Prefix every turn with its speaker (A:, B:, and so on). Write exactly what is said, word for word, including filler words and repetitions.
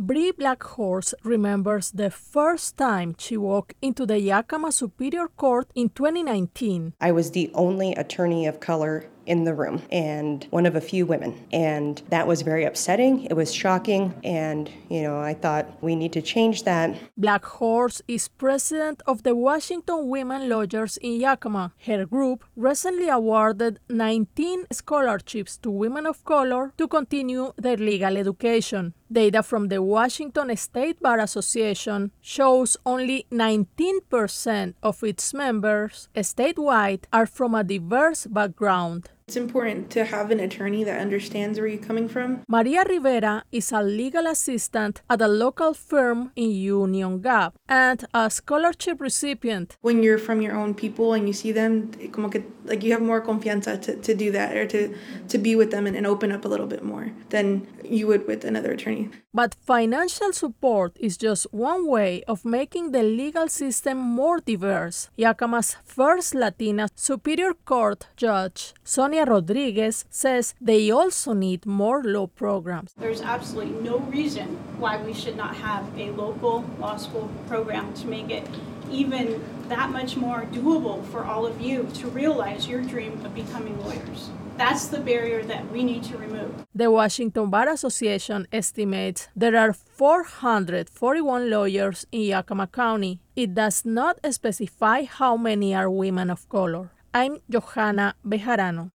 A: Bree Blackhorse remembers the first time she walked into the Yakima Superior Court in twenty nineteen.
B: I was the only attorney of color in the room and one of a few women. And that was very upsetting. It was shocking. And, you know, I thought we need to change that.
A: Blackhorse is president of the Washington Women Lawyers in Yakima. Her group recently awarded nineteen scholarships to women of color to continue their legal education. Data from the Washington State Bar Association shows only nineteen percent of its members statewide are from a diverse background.
C: It's important to have an attorney that understands where you're coming from.
A: Maria Rivera is a legal assistant at a local firm in Union Gap and a scholarship recipient.
C: When you're from your own people and you see them, como que, like you have more confianza to, to do that or to, to be with them and, and open up a little bit more than you would with another attorney.
A: But financial support is just one way of making the legal system more diverse. Yakima's first Latina Superior Court judge, Sonia Rodriguez, says they also need more law programs.
D: There's absolutely no reason why we should not have a local law school program to make it even that much more doable for all of you to realize your dream of becoming lawyers. That's the barrier that we need to remove.
A: The Washington Bar Association estimates there are four hundred forty-one lawyers in Yakima County. It does not specify how many are women of color. I'm Johanna Bejarano.